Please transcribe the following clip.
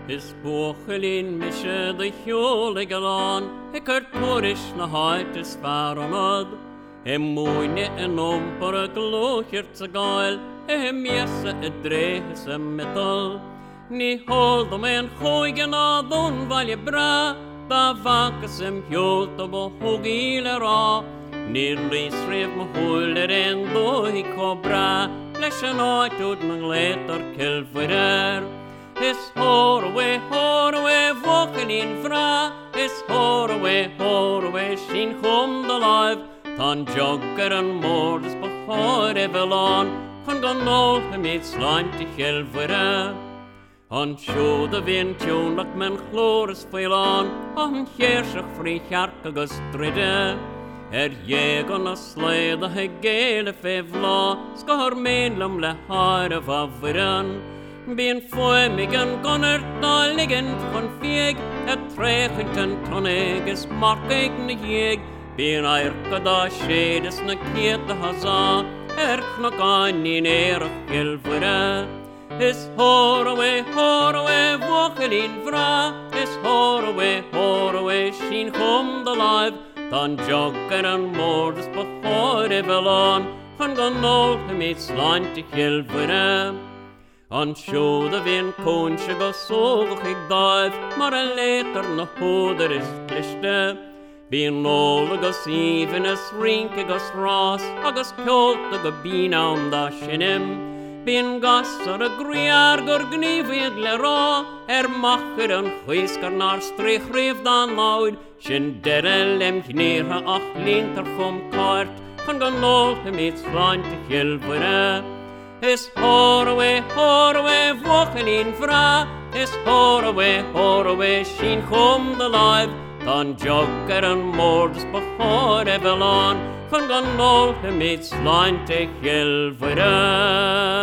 Is buchelin mische de hjolig alan, ik torish na heit is faronad. Moine en ompere glochert te geil, mjesse drehes metal. Ni hold om en goigen adon valje bra, da vakas hjult og behogile ra. Ni risrev me huller en doi kobra, lesjen ait ut me gletar kelverer. Is horwe, woken in fra, is horwe, sin kom de live. Tan jogger en mordes på Evelan, han gan nol med slant i kjelvere. Han sjåde vind tjonlak men klores feilan, han kjer seg fri kjarkagas stridde. Jegan og sleda gele fevla, skar medlem le hare favren. Bin fømigen gonner daligen von feg, trekunten tonneges markegne jeg. Bin eirka da skedes na kieta haza, knokkan i nere kjelvere. Is horwe, wokelin fra, is horwe, sin kom de live. Dan jogger en mordes på Evelan, han gan nol med slant i kjelvere. Han sjåde vind konse ga såg ik dive, maar en leter na hoder is kliste. Bin nol gas evenes rinke gas ras, agas kjolte ga bina om da skinnem. Bin gassar griar går gnividle ra, macher en skiskar nar strich riv dan laud. Sjen derelem knirha ach linter kom kart, han ga nol med slant i kjelvere. Is horwe, woken in fra, is horwe, sin kom de live. Dan jogger en mordes på Evelan, han ga nol med slant i kjelvere.